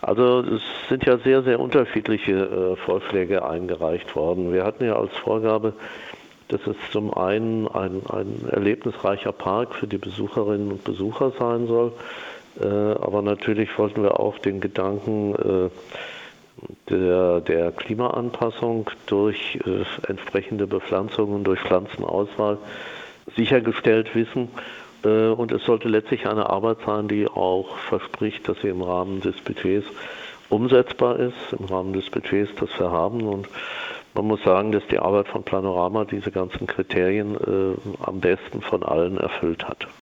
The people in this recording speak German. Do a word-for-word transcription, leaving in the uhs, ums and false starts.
Also es sind ja sehr, sehr unterschiedliche äh, Vorschläge eingereicht worden. Wir hatten ja als Vorgabe, dass es zum einen ein, ein erlebnisreicher Park für die Besucherinnen und Besucher sein soll, äh, aber natürlich wollten wir auch den Gedanken äh, der, der Klimaanpassung durch äh, entsprechende Bepflanzungen, durch Pflanzenauswahl sichergestellt wissen. Äh, und es sollte letztlich eine Arbeit sein, die auch verspricht, dass sie im Rahmen des Budgets umsetzbar ist, im Rahmen des Budgets, das wir haben. Und man muss sagen, dass die Arbeit von Planorama diese ganzen Kriterien äh, am besten von allen erfüllt hat.